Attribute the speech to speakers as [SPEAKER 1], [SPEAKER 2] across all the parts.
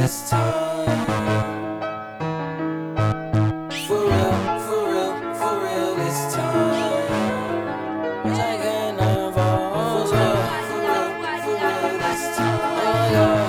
[SPEAKER 1] this time. For real this time. Taking over, for real this time.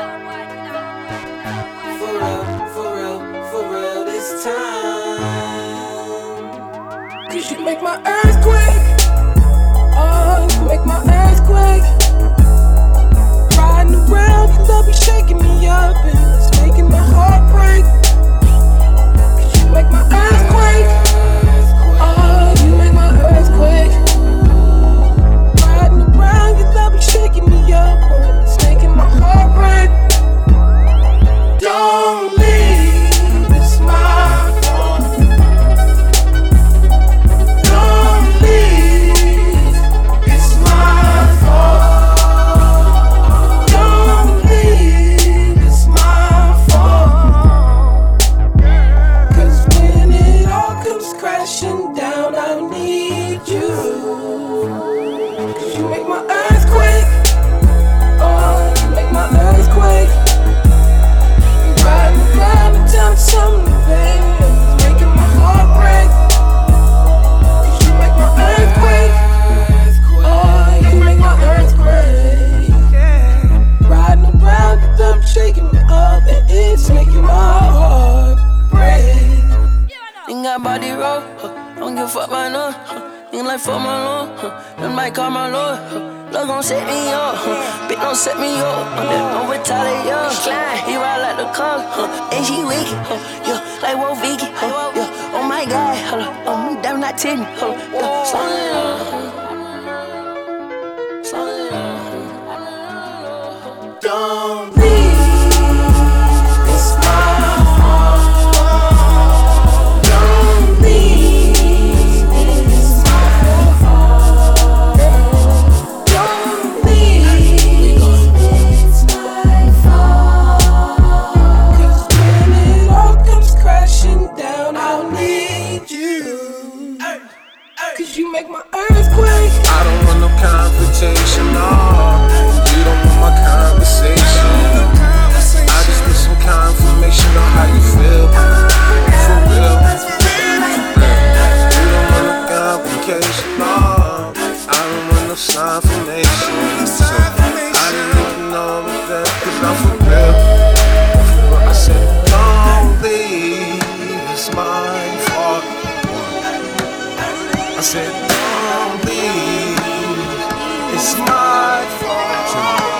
[SPEAKER 1] For real this time. 'Cause you make my earthquake. Oh, you make my earthquake. Riding around, your love be shaking me up, and it's making my heart break. 'Cause you make my earthquake. Oh, you make my earthquake. Riding around, your love be shaking me up, and it's making my heart break. Don't leave, it's my fault. Don't leave, it's my fault. Don't leave, it's my fault. 'Cause when it all comes crashing down, I need you. 'Cause you make my earthquake. Oh, you make my earthquake. Riding around and telling something, baby, it's making my heart break. 'Cause you make my earthquake. Oh, you make my earthquake. Riding around and them shaking me up, and it's making my heart break.
[SPEAKER 2] Ain't got body roll, don't give a fuck by no. Ain't like fuck my lord, them might call my lord. Love gon' set me up, bitch don't set me up. Don't retaliate, he ride like the car, and she wicked, yeah, like Wo Vicky, yeah. Oh my God, oh me damn not titty, yeah. Slow it up, slow it up.
[SPEAKER 1] Don't leave, it's my fault. Don't leave, it's my fault. Don't leave, it's my fault. 'Cause when it all comes crashing down, I'll need you. 'Cause you make my earthquake.
[SPEAKER 3] I don't want no confrontation, no. You don't want my conversation. I just need some confirmation on how you feel. For real. You don't want no complication, no. I don't want no confirmation. So I didn't even know that, 'cause I'm for real. I said, don't leave, it's my fault. I said, don't leave, it's my fault.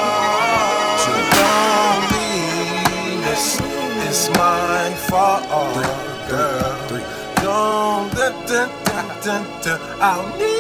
[SPEAKER 3] Don't leave, it's my fault, girl. Don't, I'll need